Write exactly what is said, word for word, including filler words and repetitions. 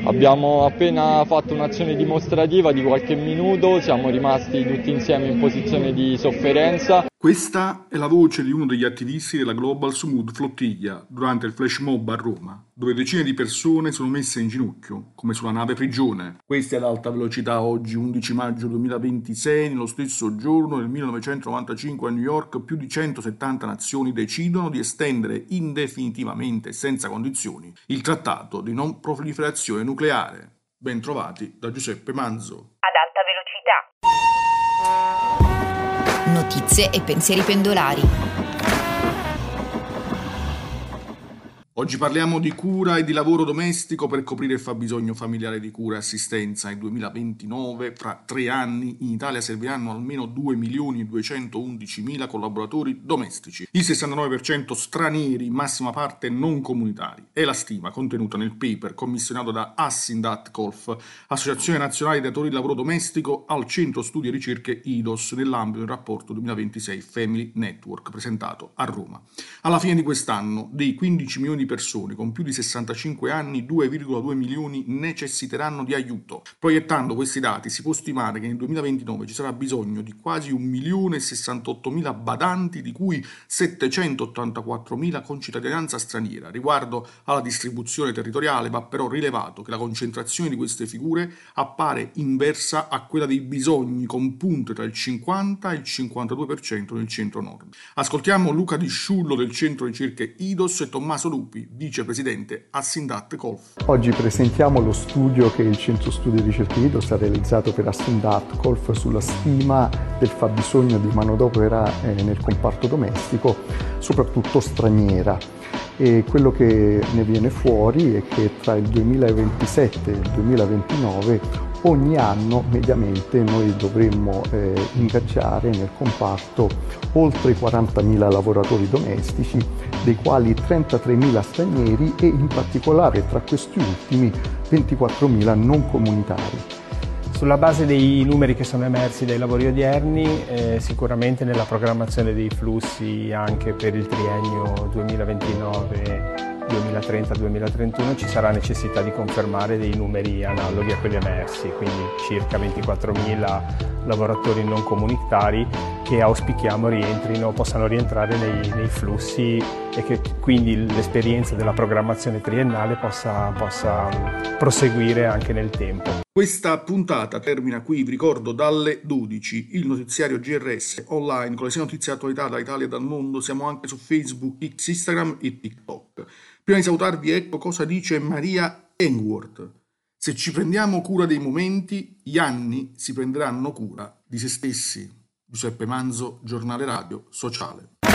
Abbiamo appena fatto un'azione dimostrativa di qualche minuto, siamo rimasti tutti insieme in posizione di sofferenza. Questa è la voce di uno degli attivisti della Global Sumud Flottiglia durante il flash mob a Roma, dove decine di persone sono messe in ginocchio, come sulla nave Prigione. Questi ad alta velocità oggi, undici maggio duemilaventisei, nello stesso giorno del millenovecentonovantacinque a New York, più di centosettanta nazioni decidono di estendere indefinitivamente e senza condizioni il trattato di non proliferazione nucleare. Ben trovati da Giuseppe Manzo. Ad alta velocità. Notizie e pensieri pendolari. Oggi parliamo di cura e di lavoro domestico per coprire il fabbisogno familiare di cura e assistenza. Nel duemilaventinove, fra tre anni, in Italia serviranno almeno due milioni duecentoundicimila collaboratori domestici, il sessantanove per cento stranieri, in massima parte non comunitari. È la stima contenuta nel paper commissionato da Assindat-Colf, Associazione Nazionale dei Datori di Lavoro Domestico, al Centro Studi e Ricerche I D O S, nell'ambito del rapporto duemilaventisei Family Network, presentato a Roma. Alla fine di quest'anno, dei quindici milioni di persone con più di sessantacinque anni, due virgola due milioni necessiteranno di aiuto. Proiettando questi dati si può stimare che nel duemilaventinove ci sarà bisogno di quasi un milione e sessantottomila badanti, di cui settecentottantaquattromila con cittadinanza straniera. Riguardo alla distribuzione territoriale va però rilevato che la concentrazione di queste figure appare inversa a quella dei bisogni, con punte tra il cinquanta e il cinquantadue per cento nel centro-nord. Ascoltiamo Luca Di Sciullo del Centro Ricerche I D O S e Tommaso Lupi, vicepresidente Assindat-Colf. Oggi presentiamo lo studio che il Centro Studi e Ricerche I D O S ha realizzato per Assindat-Colf sulla stima del fabbisogno di manodopera eh, nel comparto domestico, soprattutto straniera. E quello che ne viene fuori è che tra il duemilaventisette e il duemilaventinove ogni anno mediamente noi dovremmo eh, ingaggiare nel comparto oltre quarantamila lavoratori domestici, dei quali trentatremila stranieri e in particolare tra questi ultimi ventiquattromila non comunitari. Sulla base dei numeri che sono emersi dai lavori odierni, eh, sicuramente nella programmazione dei flussi anche per il triennio duemilaventinove duemilatrenta duemilatrentuno ci sarà necessità di confermare dei numeri analoghi a quelli emersi, quindi circa ventiquattromila lavoratori non comunitari che auspichiamo rientrino, possano rientrare nei, nei flussi e che quindi l'esperienza della programmazione triennale possa, possa proseguire anche nel tempo. Questa puntata termina qui, vi ricordo, dalle dodici, il notiziario G R S online con le sei notizie di attualità dall'Italia e dal mondo. Siamo anche su Facebook, X, Instagram e TikTok. Prima di salutarvi, ecco cosa dice Maria Engworth. Se ci prendiamo cura dei momenti, gli anni si prenderanno cura di se stessi. Giuseppe Manzo, Giornale Radio Sociale.